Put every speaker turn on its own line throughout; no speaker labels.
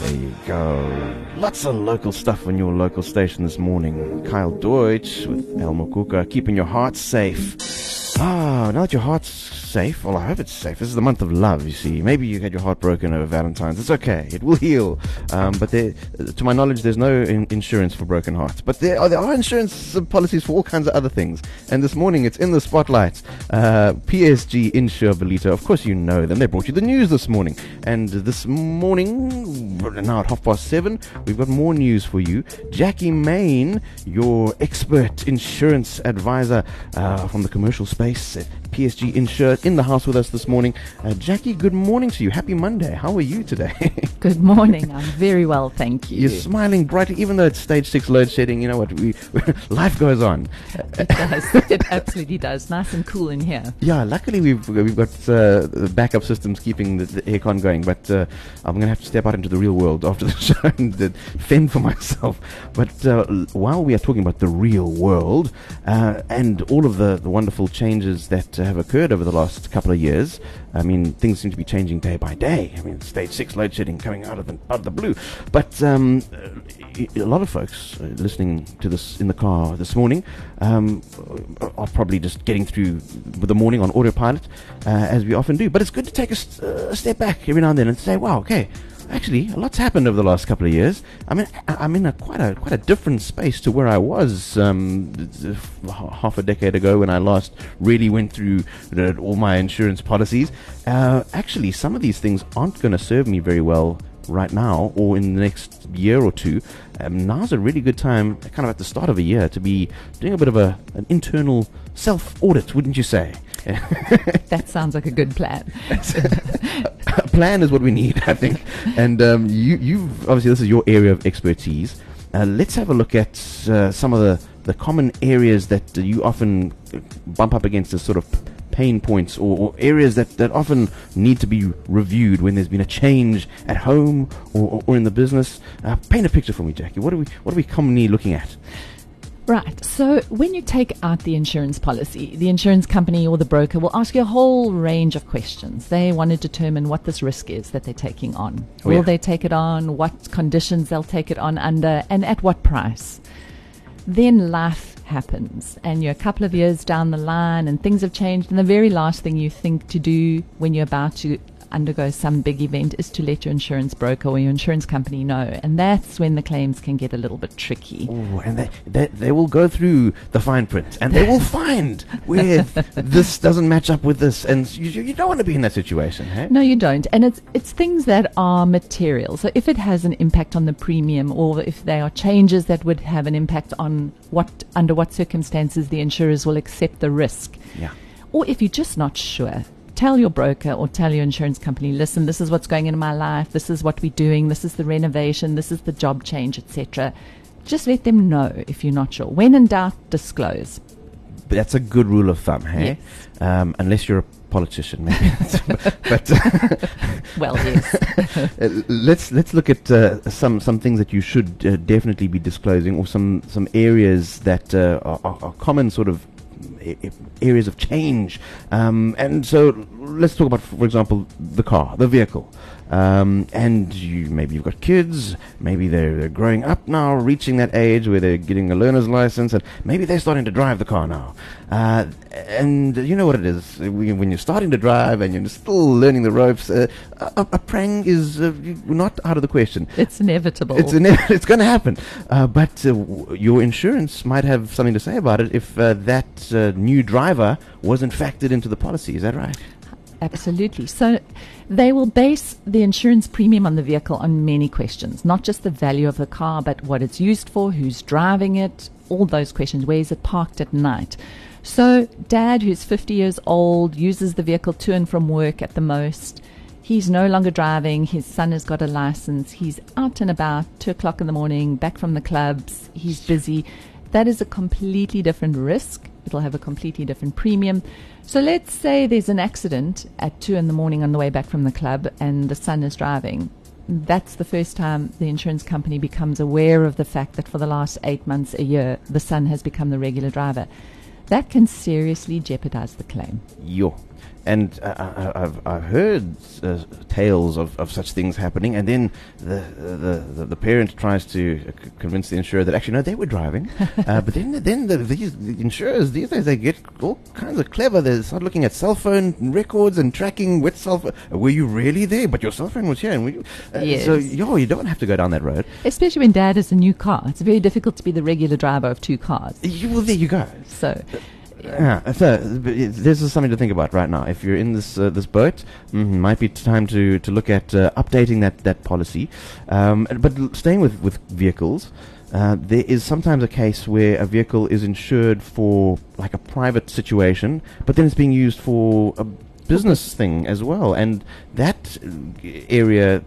There you go. Lots of local stuff on your local station this morning. Kyle Deutsch with El Mokuka, keeping your heart safe. Now that your heart's safe, well, I hope it's safe. This is the month of love, you see. Maybe you had your heart broken over Valentine's. It's okay. It will heal. But to my knowledge, there's no insurance for broken hearts. But there are insurance policies for all kinds of other things. And this morning, it's in the spotlight. PSG Insure Belito. Of course, you know them. They brought you the news this morning. And this morning, now at 7:30, we've got more news for you. Jackie Main, your expert insurance advisor from the commercial space at PSG Insure, in the house with us this morning. Jackie, good morning to you. Happy Monday. How are you today?
Good morning. I'm very well, thank you.
You're smiling brightly, even though it's stage 6 load shedding. You know what? Life goes on.
It does. It absolutely does. Nice and cool in here.
Yeah, luckily we've got backup systems keeping the aircon going, but I'm going to have to step out into the real world after the show and fend for myself. But while we are talking about the real world and all of the wonderful changes that have occurred over the last couple of years, I mean, things seem to be changing day by day. I mean, stage 6 load shedding coming out of the blue. But a lot of folks listening to this in the car this morning are probably just getting through the morning on autopilot, as we often do. But it's good to take a step back every now and then and say, wow, okay, actually, a lot's happened over the last couple of years. I mean, I'm in quite a different space to where I was half a decade ago when I last really went through all my insurance policies. Actually, some of these things aren't going to serve me very well right now or in the next year or two. Now's a really good time, kind of at the start of a year, to be doing a bit of an internal self-audit, wouldn't you say?
That sounds like a good plan.
A plan is what we need, I think. And you've obviously, this is your area of expertise. Let's have a look at some of the common areas that you often bump up against as sort of pain points or areas that often need to be reviewed when there's been a change at home or in the business. Paint a picture for me, Jackie. What are we commonly looking at?
Right. So when you take out the insurance policy, the insurance company or the broker will ask you a whole range of questions. They want to determine what this risk is that they're taking on. Will they take it on? What conditions they'll take it on under? And at what price? Then life happens and you're a couple of years down the line and things have changed, and the very last thing you think to do when you're about to undergo some big event is to let your insurance broker or your insurance company know, and that's when the claims can get a little bit tricky.
Oh, and they will go through the fine print and they will find where this doesn't match up with this, and you don't want to be in that situation, hey?
No, you don't. And it's things that are material. So if it has an impact on the premium, or if there are changes that would have an impact on under what circumstances the insurers will accept the risk, or if you're just not sure, tell your broker or tell your insurance company, listen, this is what's going in my life, this is what we're doing, this is the renovation, this is the job change, etc. Just let them know if you're not sure. When in doubt, disclose.
But that's a good rule of thumb, hey?
Yes.
Unless you're a politician, maybe. but
well, yes.
Let's look at some things that you should definitely be disclosing, or some areas that are common sort of areas of change, and so let's talk about, for example, the vehicle. And maybe you've got kids, maybe they're growing up now, reaching that age where they're getting a learner's license, and maybe they're starting to drive the car now. And you know what it is, when you're starting to drive and you're still learning the ropes, a prang is not out of the question.
It's inevitable.
It's going to happen. But your insurance might have something to say about it if that new driver wasn't factored into the policy. Is that right?
Absolutely. So they will base the insurance premium on the vehicle on many questions, not just the value of the car, but what it's used for, who's driving it, all those questions. Where is it parked at night? So Dad, who's 50 years old, uses the vehicle to and from work at the most. He's no longer driving. His son has got a license. He's out and about, 2 o'clock in the morning, back from the clubs. He's busy. That is a completely different risk. It'll have a completely different premium. So let's say there's an accident at 2 in the morning on the way back from the club and the son is driving. That's the first time the insurance company becomes aware of the fact that for the last 8 months, a year, the son has become the regular driver. That can seriously jeopardize the claim.
And I've heard tales of such things happening, and then the parent tries to convince the insurer that actually no, they were driving, but then the insurers these days, they get all kinds of clever. They start looking at cell phone records and tracking which cell phone. Were you really there? But your cell phone was here, and
Yes.
so you don't have to go down that road.
Especially when dad has a new car. It's very difficult to be the regular driver of two cars.
Well, there you go.
So,
Yeah, so this is something to think about right now. If you're in this boat, might be time to look at updating that policy. But staying with vehicles, there is sometimes a case where a vehicle is insured for like a private situation, but then it's being used for a business thing as well, and that area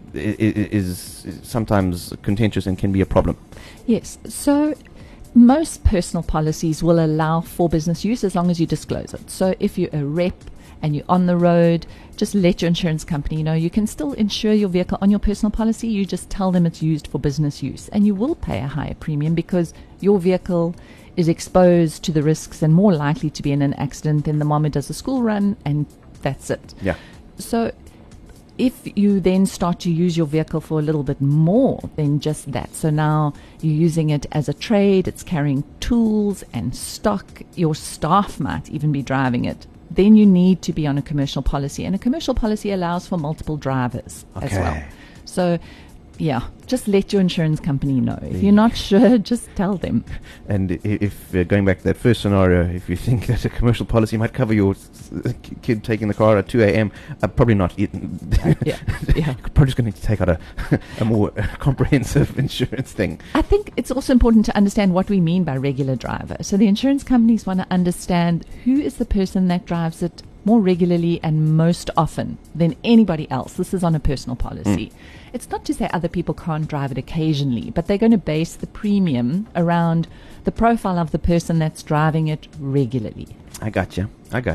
is sometimes contentious and can be a problem.
yes. So, most personal policies will allow for business use as long as you disclose it. So if you're a rep and you're on the road, just let your insurance company know. You can still insure your vehicle on your personal policy. You just tell them it's used for business use. And you will pay a higher premium because your vehicle is exposed to the risks and more likely to be in an accident than the mom who does a school run, and that's it.
Yeah.
So if you then start to use your vehicle for a little bit more than just that, so now you're using it as a trade, it's carrying tools and stock, your staff might even be driving it, then you need to be on a commercial policy. And a commercial policy allows for multiple drivers as well.
Okay.
So, yeah, just let your insurance company know. If you're not sure, just tell them.
And if going back to that first scenario, if you think that a commercial policy might cover your kid taking the car at 2 a.m., probably not.
Yeah.
You're probably just going to need to take out a more comprehensive insurance thing.
I think it's also important to understand what we mean by regular driver. So the insurance companies want to understand who is the person that drives it more regularly and most often than anybody else. This is on a personal policy. It's not to say other people can't drive it occasionally, but they're going to base the premium around the profile of the person that's driving it regularly.
I gotcha.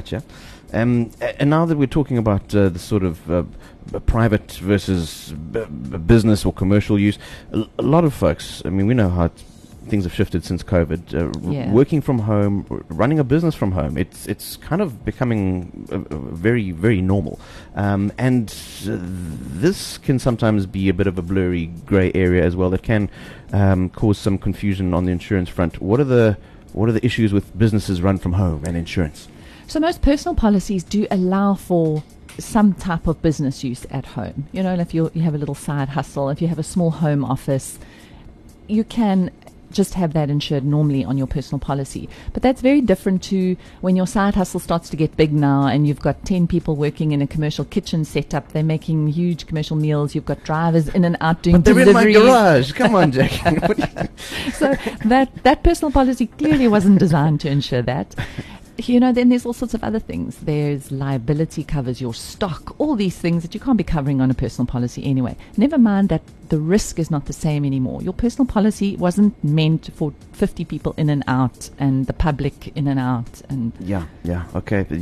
And now that we're talking about the sort of private versus business or commercial use, a lot of folks, I mean, we know how things have shifted since COVID.
Yeah.
Working from home, running a business from home, it's kind of becoming very, very normal. And this can sometimes be a bit of a blurry grey area as well that can cause some confusion on the insurance front. What are the issues with businesses run from home and insurance?
So most personal policies do allow for some type of business use at home. You know, if you have a little side hustle, if you have a small home office, you can just have that insured normally on your personal policy. But that's very different to when your side hustle starts to get big now and you've got 10 people working in a commercial kitchen setup. They're making huge commercial meals. You've got drivers in and out doing
But they're
deliveries.
in my garage. Come on, Jack.
So that personal policy clearly wasn't designed to insure that. You know, then there's all sorts of other things. There's liability covers, your stock, all these things that you can't be covering on a personal policy anyway. Never mind that the risk is not the same anymore. Your personal policy wasn't meant for 50 people in and out and the public in and out. And
Yeah. Okay, but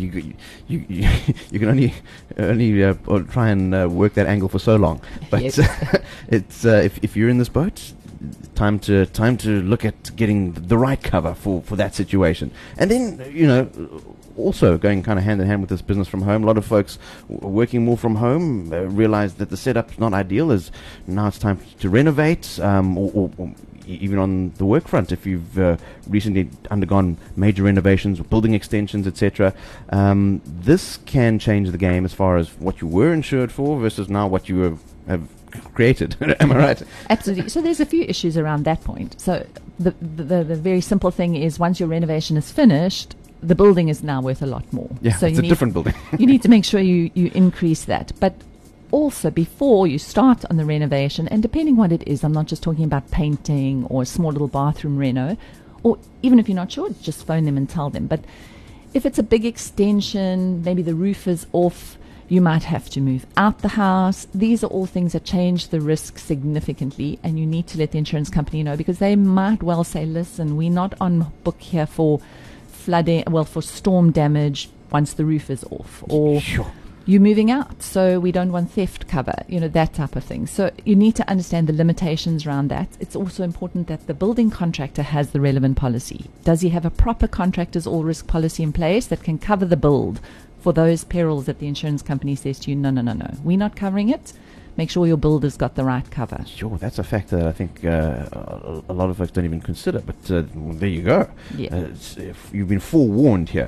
you can only or try and work that angle for so long. But
Yes.
it's if you're in this boat, time to look at getting the right cover for that situation. And then also going kind of hand in hand with this business from home, a lot of folks working more from home realize that the setup's not ideal. As now it's time to renovate, or even on the work front, if you've recently undergone major renovations, building extensions, etc., this can change the game as far as what you were insured for versus now what you have created. Am I right?
absolutely. So there's a few issues around that point. So the very simple thing is once your renovation is finished, the building is now worth a lot more.
Yeah,
so
it's a different building.
You need to make sure you increase that. But also before you start on the renovation, and depending what it is, I'm not just talking about painting or a small little bathroom reno, or even if you're not sure, just phone them and tell them. But if it's a big extension, maybe the roof is off, you might have to move out the house. These are all things that change the risk significantly, and you need to let the insurance company know, because they might well say, listen, we're not on book here for flooding, for storm damage once the roof is off, or
Sure.
you're moving out, so we don't want theft cover, that type of thing. So you need to understand the limitations around that. It's also important that the building contractor has the relevant policy. Does he have a proper contractor's all-risk policy in place that can cover the build for those perils that the insurance company says to you, no, we're not covering it. Make sure your builder's got the right cover.
Sure, that's a factor that I think a lot of folks don't even consider. But well, there you go.
Yeah.
If you've been forewarned here.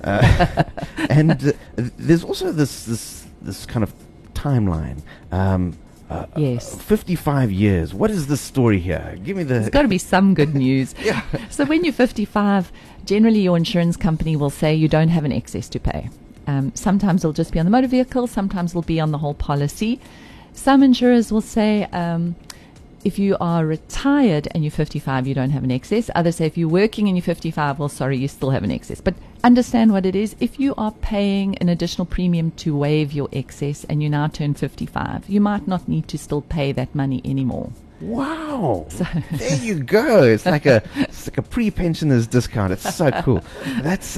And there's also this kind of timeline.
Yes.
55 years. What is the story here? Give me the...
There's got to be some good news.
Yeah.
So when you're 55, generally your insurance company will say you don't have an excess to pay. Sometimes it'll just be on the motor vehicle. Sometimes it'll be on the whole policy. Some insurers will say if you are retired and you're 55, you don't have an excess. Others say if you're working and you're 55, well, sorry, you still have an excess. But understand what it is. If you are paying an additional premium to waive your excess and you now turn 55, you might not need to still pay that money anymore.
Wow. There you go. It's like a pre-pensioner's discount. It's so cool. That's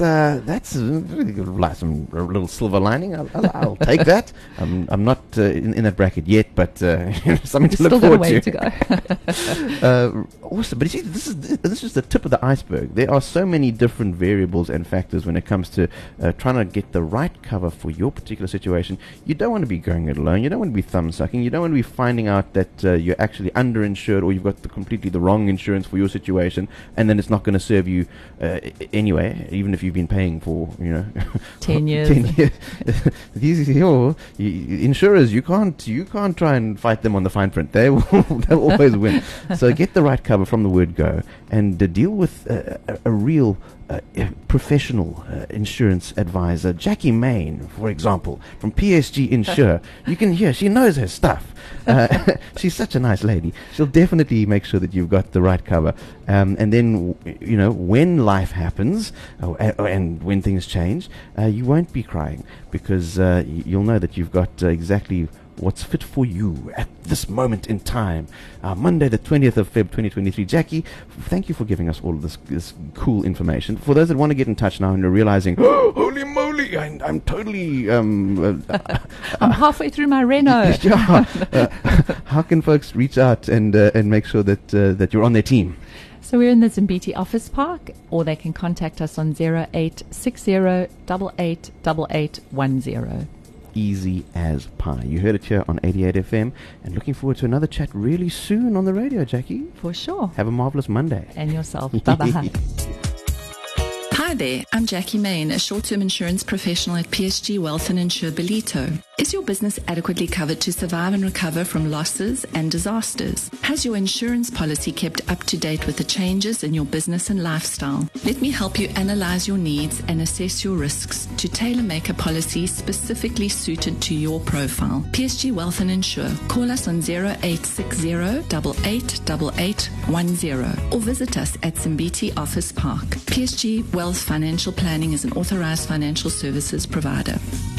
like some a little silver lining. I'll take that. I'm not in that bracket yet, but something to look forward to.
Still got a way to go.
Awesome. But you see, this is just the tip of the iceberg. There are so many different variables and factors when it comes to trying to get the right cover for your particular situation. You don't want to be going it alone. You don't want to be thumb sucking. You don't want to be finding out that you're actually underinsured or you've got completely the wrong insurance for your situation, and then it's not going to serve you anyway, even if you've been paying for
10 years.
10 years. These insurers, you can't try and fight them on the fine print. They'll always win. So get the right cover from the word go, and deal with a real professional insurance advisor. Jackie Main, for example, from PSG Insure. You can hear she knows her stuff. She's such a nice lady. She'll definitely make sure that you've got the right cover. And then, when life happens and when things change, you won't be crying because you'll know that you've got exactly what's fit for you at this moment in time. Monday the 20th of Feb 2023. Jackie, thank you for giving us all of this cool information. For those that want to get in touch now and are realizing, oh, holy moly, I'm totally...
I'm halfway through my Renault.
How can folks reach out and make sure that you're on their team?
So we're in the Zimbiti Office Park, or they can contact us on 0860 888810.
Easy as pie. You heard it here on 88 FM, and looking forward to another chat really soon on the radio, Jackie.
For sure.
Have a marvelous Monday.
And yourself. Bye-bye.
Hi there, I'm Jackie Main, a short-term insurance professional at PSG Wealth and Insure Bellito. Is your business adequately covered to survive and recover from losses and disasters? Has your insurance policy kept up to date with the changes in your business and lifestyle? Let me help you analyze your needs and assess your risks to tailor-make a policy specifically suited to your profile. PSG Wealth and Insure. Call us on 0860 888810 or visit us at Zimbiti Office Park. PSG Wealth Financial Planning is an authorized financial services provider.